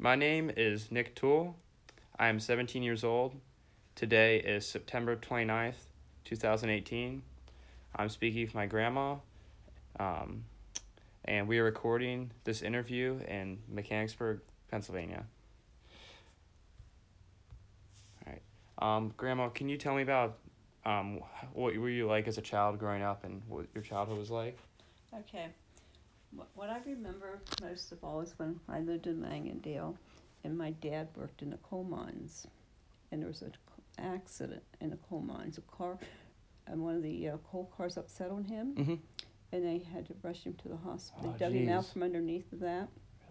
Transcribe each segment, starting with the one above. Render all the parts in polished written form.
My name is Nick Toole. I am 17 years old. Today is September 29th, 2018. I'm speaking with my grandma, and we are recording this interview in Mechanicsburg, Pennsylvania. All right. Grandma, can you tell me about what were you like as a child growing up and what your childhood was like? Okay. What I remember most of all is when I lived in Langendale, and my dad worked in the coal mines, and there was an accident in the coal mines. And one of the coal cars upset on him, Mm-hmm. and they had to rush him to the hospital. Oh, They dug him out geez. from underneath of that,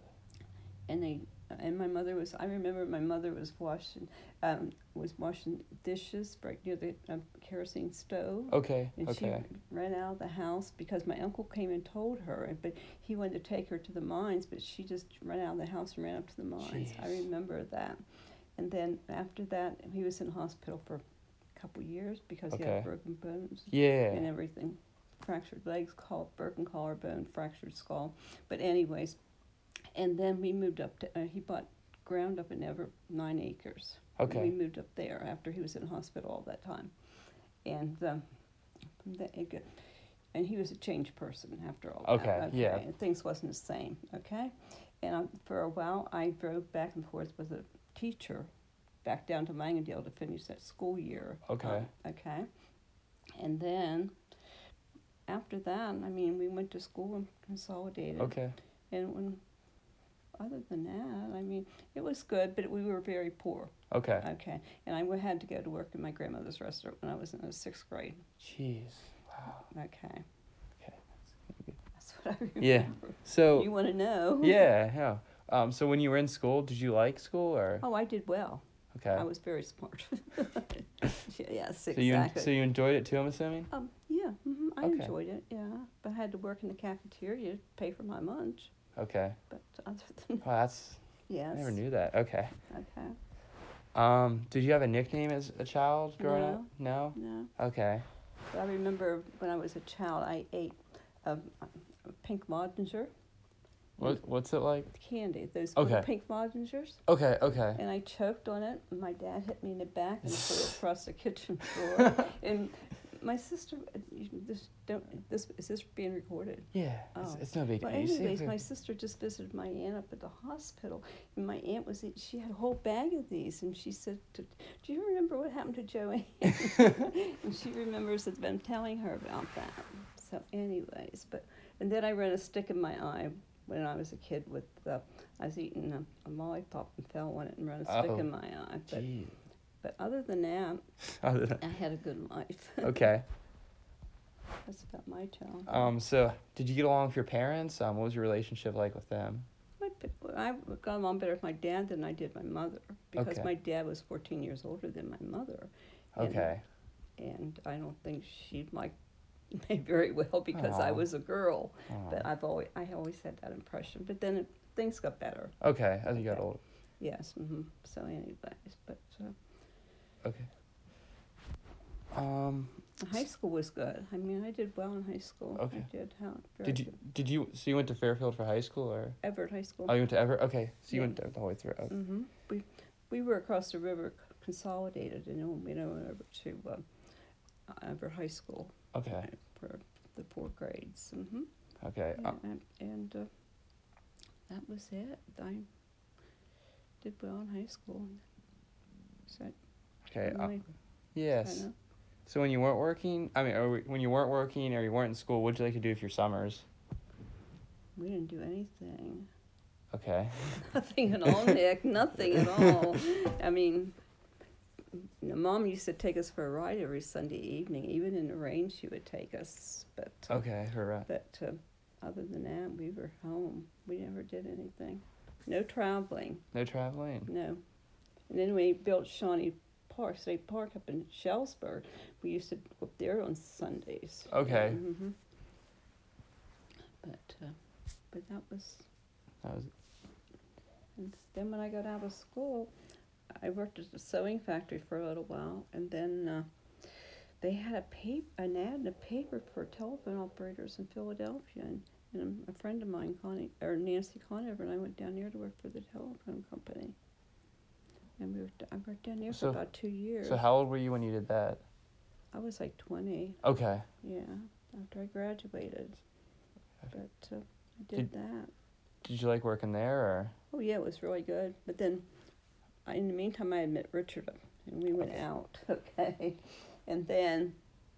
and my mother was. I remember my mother was washing dishes right near the kerosene stove. Okay. And Okay. she ran out of the house because my uncle came and told her, but he wanted to take her to the mines, but she just ran out of the house and ran up to the mines. Jeez. I remember that. And then after that, he was in hospital for a couple years because he Okay. had broken bones Yeah. and everything. Fractured legs, broken collarbone, fractured skull. But anyways, and then we moved up to, he bought ground up in Everett, 9 acres. Okay. And we moved up there after he was in hospital all that time. And and he was a changed person after all Okay, that. yeah. And things wasn't the same, okay? And for a while, I drove back and forth with a teacher back down to Langendale to finish that school year. Okay. Okay? And then, after that, we went to school and consolidated. Okay. And other than that, it was good, but we were very poor. Okay. Okay, and I had to go to work in my grandmother's restaurant when I was in the 6th grade. Jeez. Wow. Okay. Okay. That's what I remember. Yeah. So. You want to know? Yeah. So when you were in school, did you like school or? Oh, I did well. Okay. I was very smart. Yes, So exactly. you enjoyed it too, I'm assuming? Yeah. I Okay. enjoyed it. Yeah, but I had to work in the cafeteria to pay for my lunch. Okay. But other than Wow, that's. yes. I never knew that. Okay. Okay. Did you have a nickname as a child growing up? No. No. Okay. But I remember when I was a child, I ate a pink Modinger. What's it like? Candy, those Okay. little pink Modingers. Okay. And I choked on it, and my dad hit me in the back and threw it across the kitchen floor. And my sister, is this being recorded? Yeah. Oh. It's no big deal. Well, You see anyways, if my sister just visited my aunt up at the hospital, and my aunt she had a whole bag of these, and she said, "Do you remember what happened to Joanne?" And she remembers them telling her about that. So, anyways, and then I ran a stick in my eye when I was a kid I was eating a lollipop and fell on it and ran a stick in my eye. But other than that, I had a good life. Okay. That's about my childhood. So did you get along with your parents? What was your relationship like with them? I got along better with my dad than I did my mother because Okay. my dad was 14 years older than my mother. Okay. And I don't think she liked me very well because I Aw. was a girl. Aw. But I always had that impression. But then things got better. Okay, as you got Okay. older. Yes. So anyways, but Okay. high school was good. I did well in high school. Okay. I did. Did you? So you went to Fairfield for high school, or? Everett High School. Oh, you went to Everett. Okay, so you Yeah. went the whole way through. Okay. We were across the river, consolidated, and then we went over to Everett High School. Okay. For the 4 grades. Okay. And that was it. I did well in high school. So Okay. anyway, Yes. kinda. So when you weren't working, when you weren't working or you weren't in school, what did you like to do for your summers? We didn't do anything. Okay. Nothing at all, Nick. Nothing at all. Mom used to take us for a ride every Sunday evening. Even in the rain, she would take us. But Okay. Right. But other than that, we were home. We never did anything. No traveling. No traveling. No. And then we built Shawnee Park, State Park up in Shellsburg. We used to go up there on Sundays. Okay. But that was. That was. And then when I got out of school, I worked at a sewing factory for a little while, and then they had an ad in the paper for telephone operators in Philadelphia, And a friend of mine, Nancy Conover, and I went down there to work for the telephone company. And I worked down there for about 2 years. So how old were you when you did that? I was like 20. Okay. Yeah, after I graduated. But I did that. Did you like working there, or? Oh yeah, it was really good. But then, in the meantime, I had met Richard, and we went out. Okay, and then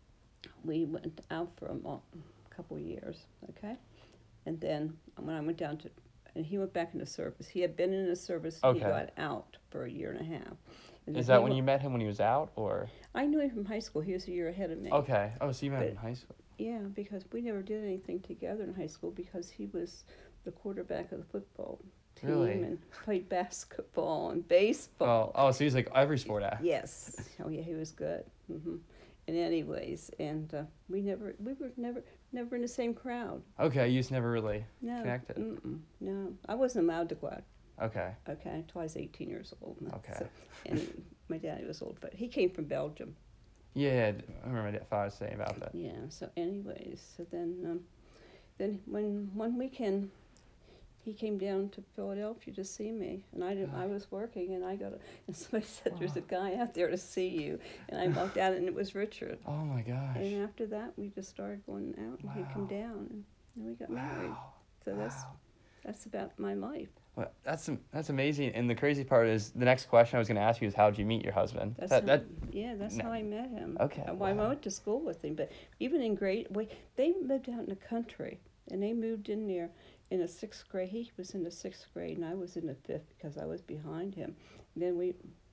we went out for a couple of years. Okay, and then when I went down to, and he went back into service. He had been in the service. Okay. He got out for a year and a half. And Is that when you met him when he was out, or? I knew him from high school. He was a year ahead of me. Okay. Oh, so you met him in high school. Yeah, because we never did anything together in high school because he was the quarterback of the football team and played basketball and baseball. Oh, so he's like every sport athlete. Yes. Oh yeah, he was good. And anyways, and we were never in the same crowd. Okay, you just never really No. connected. No, I wasn't allowed to go out. Okay. Okay, until I was 18 years old. Okay. So, and my daddy was old, but he came from Belgium. Yeah, I remember my father saying about that. Yeah. So, anyways, so then when one weekend he came down to Philadelphia to see me, and I was working, and and somebody said, "There's a guy out there to see you," and I walked out, and it was Richard. Oh my gosh. And after that, we just started going out, and he'd come down, and we got married. So that's about my life. Well, that's amazing. And the crazy part is the next question I was going to ask you is how did you meet your husband? That's how I met him. Okay. Well, I went to school with him, but even in they lived out in the country, and they moved in there in the 6th grade. He was in the 6th grade, and I was in the 5th because I was behind him. And then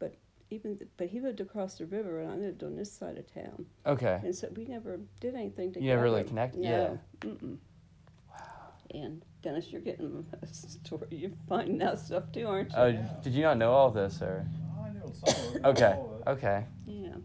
but he lived across the river, and I lived on this side of town. Okay. And so we never did anything together. You never really connected? No. Yeah. Wow. And Dennis, you're getting a story. You're finding out stuff too, aren't you? Oh, did you not know all this, or? I knew some of it. Okay. Okay. Yeah.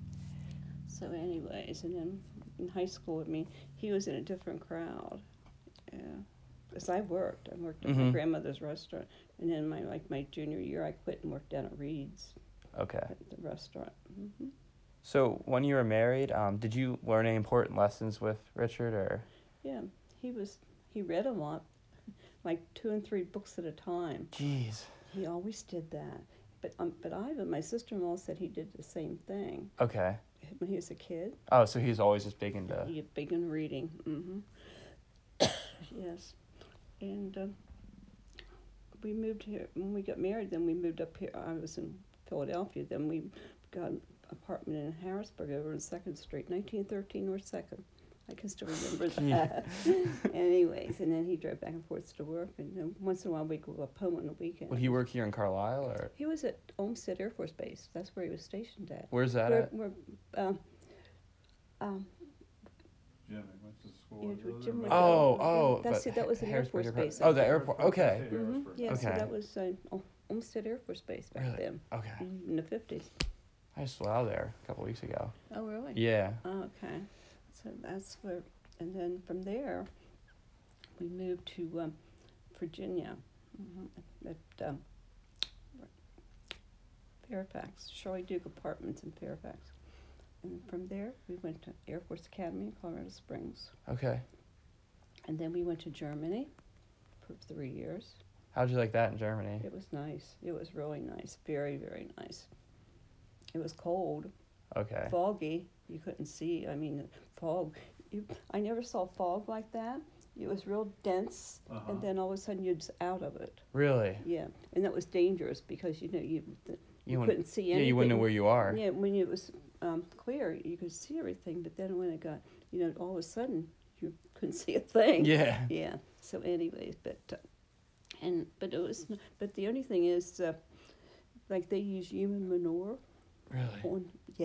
So, anyways, and then in high school, he was in a different crowd. Yeah. Because I worked at my grandmother's restaurant, and then my junior year, I quit and worked down at Reed's. Okay. At the restaurant. Mm-hmm. So when you were married, did you learn any important lessons with Richard, or? Yeah, he read a lot, like 2 and 3 books at a time. Jeez. He always did that. But Ivan, my sister-in-law, said he did the same thing. Okay. When he was a kid. Oh, so he was always just big into. He was big in reading. Yes. And we moved here when we got married. Then we moved up here. I was in Philadelphia. Then we got an apartment in Harrisburg over on 2nd Street, 1913 North 2nd. I can still remember that. Anyways, and then he drove back and forth to work, and then once in a while we'd go up home on the weekend. Would he work here in Carlisle, or? He was at Olmsted Air Force Base. That's where he was stationed at. Where's that at? Jimmy went to school. Yeah, with Jim her. went Oh, that was an Air Force base. Oh, the airport. Okay. Yeah, so Okay. that was Olmsted Air Force Base back Really? then. Okay. In the 50s. I just flew out there a couple weeks ago. Oh, really? Yeah. Oh, okay. So that's where, and then from there, we moved to Virginia, at Fairfax, Shirley Duke Apartments in Fairfax. And from there, we went to Air Force Academy in Colorado Springs. Okay. And then we went to Germany for 3 years. How'd you like that in Germany? It was nice. It was really nice. Very, very nice. It was cold. Okay. Foggy. You couldn't see. I mean, fog. I never saw fog like that. It was real dense, and then all of a sudden you'd out of it. Really? Yeah, and that was dangerous because you couldn't see anything. Yeah, you wouldn't know where you are. Yeah, when it was clear, you could see everything, but then when it got, all of a sudden you couldn't see a thing. Yeah. Yeah. So, anyways, but the only thing is, like they use human manure. Really?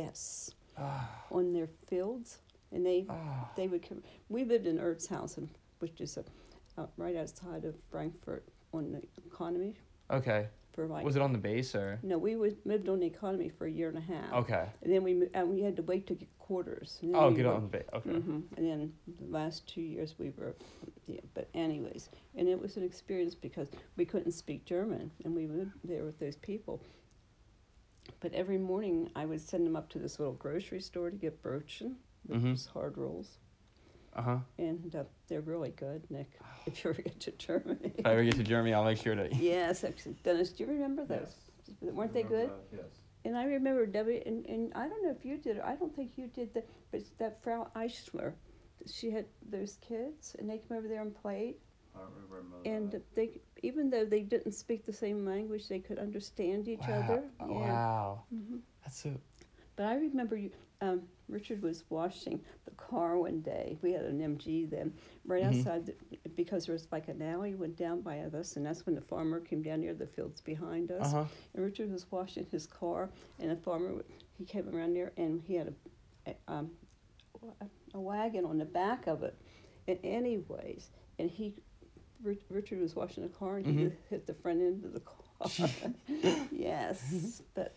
On their fields, and they would come. We lived in Ertzhausen, which is right outside of Frankfurt on the Economy. Okay. For was it on the base, or? No, we lived on the Economy for a year and a half. Okay. And then we had to wait to get quarters. Get on the base. Okay. And then the last 2 years we were, but anyways, and it was an experience because we couldn't speak German, and we lived there with those people. But every morning I would send them up to this little grocery store to get Brötchen, which was hard rolls. and they're really good, Nick. If you ever get to Germany. If I ever get to Germany, I'll make sure to. Yes, actually, Dennis, do you remember those? Yes. Weren't they good? Yes. And I remember Debbie, and I don't know if you did it. I don't think you did that, but that Frau Eichler, she had those kids, and they came over there and played. I don't remember And that. they, even though they didn't speak the same language, they could understand each other. Yeah. Wow. Hmm. That's so. But I remember Richard was washing the car one day. We had an MG then, right outside, because there was like an alley went down by us, and that's when the farmer came down near the fields behind us. And Richard was washing his car, and the farmer, he came around there, and he had a wagon on the back of it. And anyways, and Richard was washing the car, and he hit the front end of the car. Yes, but...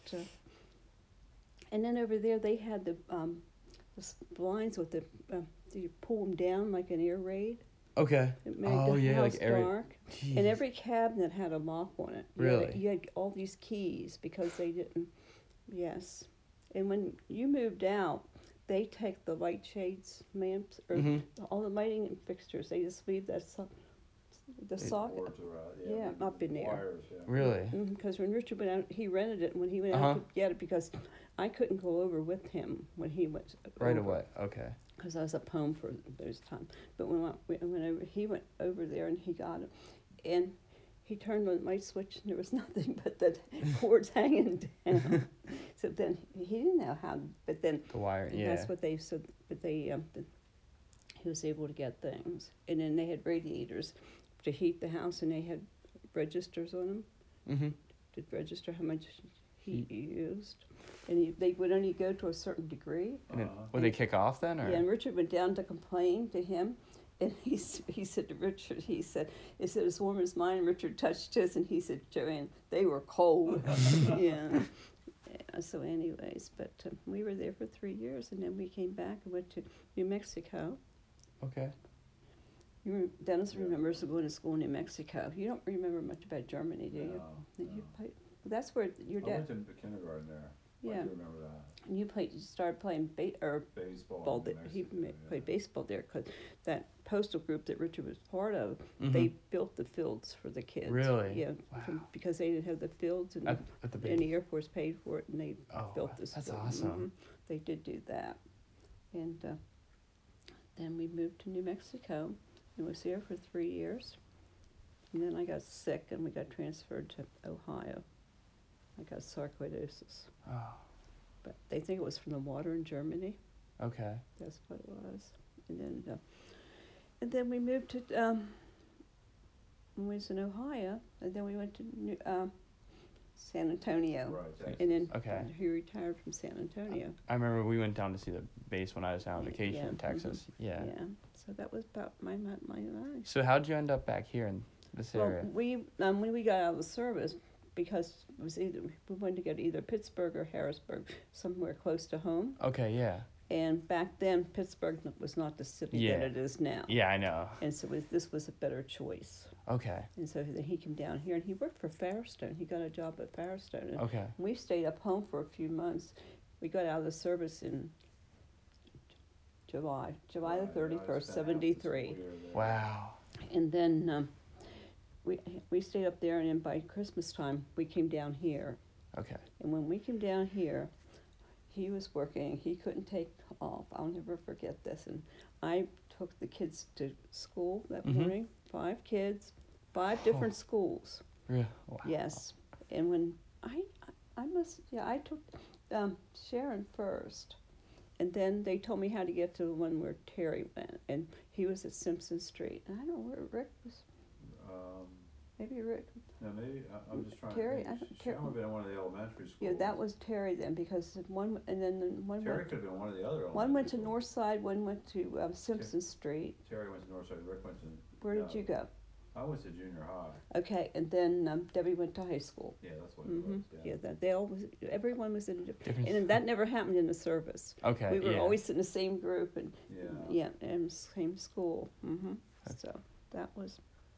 and then over there they had the blinds with you pull them down like an air raid. Okay. It made the house like air. dark. And every cabinet had a lock on it. Really? You had all these keys because they didn't. Yes. And when you moved out, they take the light shades, lamps, or all the lighting fixtures. They just leave that the socket. Cords around, Yeah, up in there. Wires, yeah. Really? Because when Richard went out, he rented it. And when he went out to get it, because I couldn't go over with him when he went Right over. away. Okay. Because I was up home for those times. But when he went over there and he got it, and he turned on the light switch, and there was nothing but the cords hanging down. So then he didn't know how, but then The wire. Yeah. that's what they said. But he was able to get things, and then they had radiators to heat the house, and they had registers on them. To register how much heat you used, and they would only go to a certain degree. And then, would they kick off then, or? Yeah, and Richard went down to complain to him, and he said to Richard, he said as warm as mine. And Richard touched his, and he said, Joanne, they were cold. Yeah. So anyways, but we were there for 3 years, and then we came back and went to New Mexico. Okay. Dennis remembers going to school in New Mexico. You don't remember much about Germany, do you? No, Did no. you play? That's where your I dad. went to kindergarten there. Yeah. I do remember that. And you started playing Baseball. in he Mexico, played baseball there because that postal group that Richard was part of, they built the fields for the kids. Really? Yeah, Wow. because they didn't have the fields, and At the base. and the Air Force paid for it, and they built this. That's field. awesome. They did do that, and then we moved to New Mexico, and was there for 3 years, and then I got sick, and we got transferred to Ohio. I got sarcoidosis. Oh. But they think it was from the water in Germany. Okay. That's what it was. And then we moved to we was in Ohio, and then we went to San Antonio. Right, Texas. And then Okay. he retired from San Antonio. I remember we went down to see the base when I was down on vacation Yeah, in Texas. Yeah. So that was about my life. So how'd you end up back here in this Well, area? we when we got out of the service, because it was we wanted to go to either Pittsburgh or Harrisburg, somewhere close to home. Okay. Yeah. And back then, Pittsburgh was not the city Yeah. that it is now. Yeah, I know. And so this was a better choice. Okay. And so then he came down here, and he worked for Firestone. He got a job at Firestone. And Okay. we stayed up home for a few months. We got out of the service in July the Right, I 31st, spent half the 73. school year there. Wow. And then we stayed up there, and then by Christmas time, we came down here. Okay. And when we came down here, he was working. He couldn't take off. I'll never forget this. And I took the kids to school that morning. 5 kids, 5 different schools. Yeah. Wow. Yes. And when I took Sharon first. And then they told me how to get to the one where Terry went. And he was at Simpson Street. And I don't know where Rick was. Maybe Rick. No, maybe, I'm just trying Terry, to I think. don't- She might have been in one of the elementary schools. Yeah, that was Terry then, because one, and then the one Terry went, could have been one of the other elementary one went to schools. North Side, one went to Simpson Street. Terry went to Northside, Rick went to. Where did you go? I went to junior high. Okay, and then Debbie went to high school. Yeah, that's what it was, Yeah, that they all was, everyone was in a Different- and that never happened in the service. Okay. We were yeah. always in the same group and Yeah. and same school. So that was.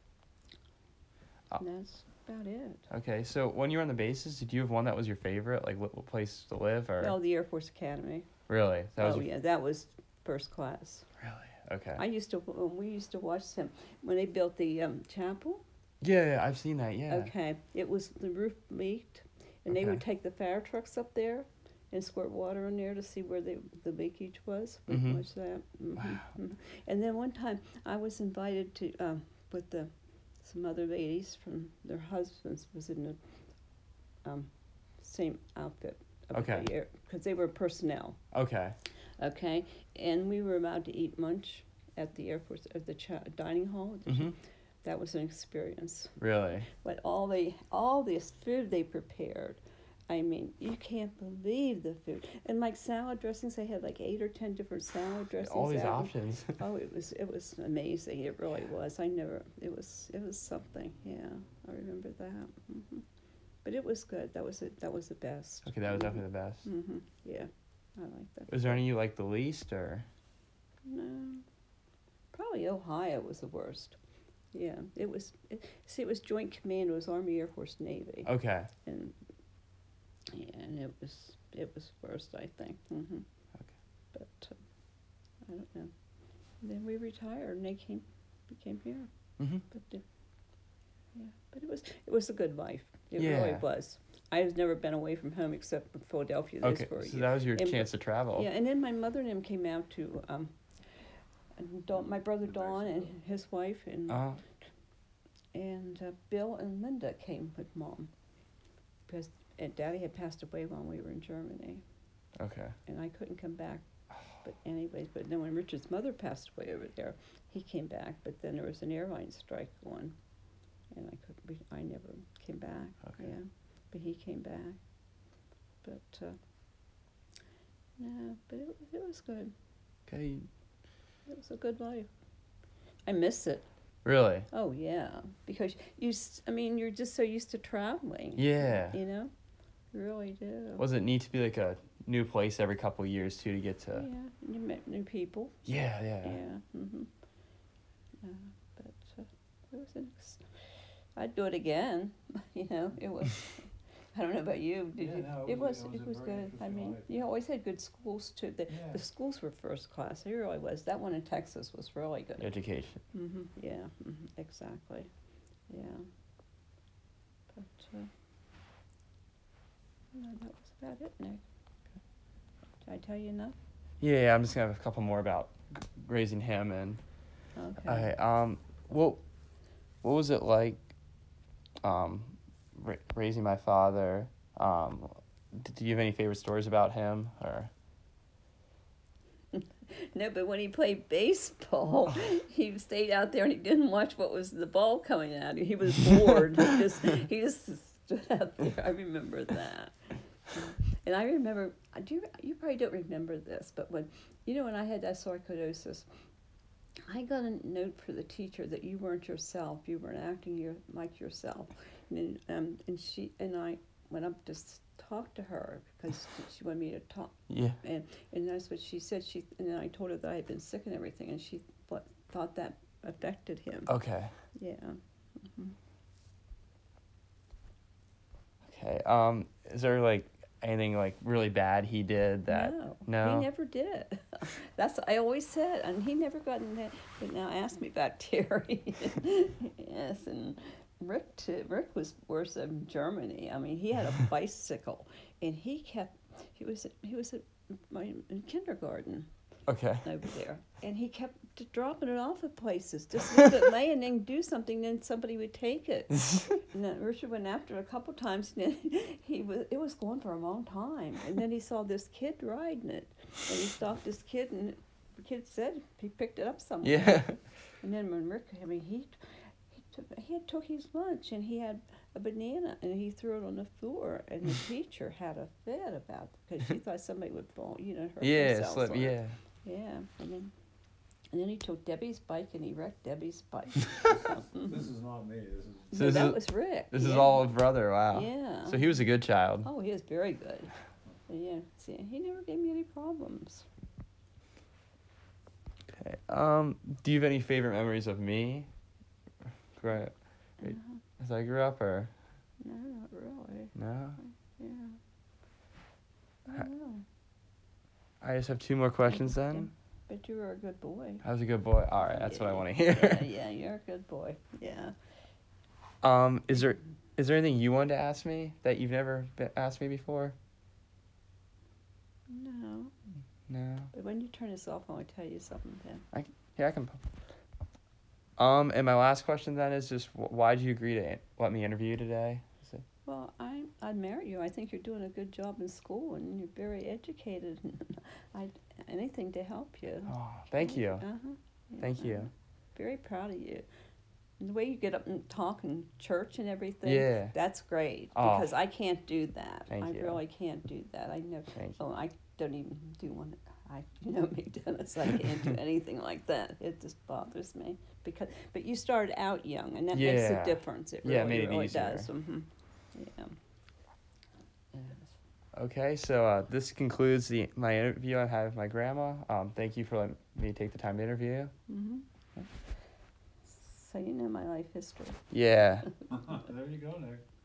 And that's about it. Okay. So when you were on the bases, did you have one that was your favorite, like what place to live, or Well, the Air Force Academy. really? That was Yeah, that was first class. really Okay. We used to watch them when they built the chapel. Yeah, I've seen that. Yeah. Okay, it was the roof leaked, and they would Okay. take the fire trucks up there and squirt water in there to see where the leakage was. We Mhm. watched that. Wow. And then one time I was invited to with some other ladies from their husbands was in the same outfit. Okay. Because they were personnel. Okay. Okay, and we were allowed to eat lunch at the Air Force at the dining hall. Mhm. That was an experience. Really. But all this food they prepared, I mean, you can't believe the food. And like salad dressings, they had like 8 or 10 different salad dressings. All these out. options. Oh, it was amazing. It really was. It was something. Yeah, I remember that. But it was good. That was the best. Okay, that was definitely the best. Yeah, I like that. Was there any you liked the least, or? No, probably Ohio was the worst. Yeah, it was Joint Command. It was Army, Air Force, Navy. Okay. And it was worst, I think. Okay. But I don't know. And then we retired, and we came here. But it was a good life. It really was. I've never been away from home except in Philadelphia. Okay, For a so year. that was your chance to travel. Yeah, and then my mother and him came out to my brother Don and his wife and Bill and Linda came with Mom because Daddy had passed away while we were in Germany. Okay. And I couldn't come back. But then when Richard's mother passed away over there, he came back. But then there was an airline strike going, and I never came back. Okay. Yeah, but he came back. But but it was good. Okay. It was a good life. I miss it. Really? Oh yeah, because you're just so used to traveling. Yeah. You know, you really do. Was it neat to be like a new place every couple of years too to get to? Yeah, you met new people. Yeah. Yeah. But it was I'd do it again. You know, it was. I don't know about you. Did you? No, It was very good. I interesting mean, life. you always had good schools too. The schools were first class. It really was. That one in Texas was really good. Education. Yeah. Exactly. Yeah. But no, that was about it, Nick. Did I tell you enough? Yeah, I'm just gonna have a couple more about raising him and. Okay. What was it like? Raising my father. Do you have any favorite stories about him or? No, but when he played baseball, he stayed out there and he didn't watch what was the ball coming at him. He was bored. he just stood out there. I remember that. And I remember, you probably don't remember this, but when I had that sarcoidosis, I got a note for the teacher that you weren't yourself. You weren't acting like yourself. And she and I went up to talk to her because she wanted me to talk. Yeah. And that's what she said. And then I told her that I had been sick and everything, and she thought that affected him. Okay. Yeah. Okay. Is there like anything like really bad he did that? No. He never did. That's I always said, and he never got in that. But now ask me about Terry. Yes, and Rick too. Rick was worse in Germany. I mean, he had a bicycle, and he was in kindergarten. Okay. Over there, and he kept dropping it off at places. Just leave it laying and do something, then somebody would take it. And then Richard went after it a couple times, and it was going for a long time. And then he saw this kid riding it, and he stopped this kid, and the kid said he picked it up somewhere. Yeah. And then when Rick, he took his lunch, and he had a banana, and he threw it on the floor, and the teacher had a fit about it because she thought somebody would fall, hurt themselves. Slip. on it. Yeah. Yeah, and then he took Debbie's bike and he wrecked Debbie's bike. This is not me. This is. That was Rick. This is all his brother. Wow. Yeah. So he was a good child. Oh, he was very good. Yeah. See, he never gave me any problems. Okay. Do you have any favorite memories of me? Great. As I grew up, or? No, not really. No. Yeah. I don't know. I just have 2 more questions then. But you were a good boy. I was a good boy. All right, that's what I want to hear. Yeah, you're a good boy. Yeah. Is there anything you wanted to ask me that you've never asked me before? No. No. But when you turn this off, I want to tell you something then. Yeah, I can. And my last question then is just, why did you agree to let me interview you today? Well, I admire you. I think you're doing a good job in school, and you're very educated. And anything to help you. Oh, thank you. Yeah, Thank you. Very proud of you. And the way you get up and talk in church and everything. Yeah. That's great, Oh. because I can't do that. Thank I you. really can't do that. I never. Thank Oh, I don't even do one. You know me, Dennis. I can't do anything like that. It just bothers me but you started out young, and that makes a difference. It really, it made it really easier. does. Mm-hmm. Yeah. Okay, so this concludes my interview I had with my grandma. Thank you for letting me take the time to interview you. Mm-hmm. So you know my life history. Yeah. There you go, Nick.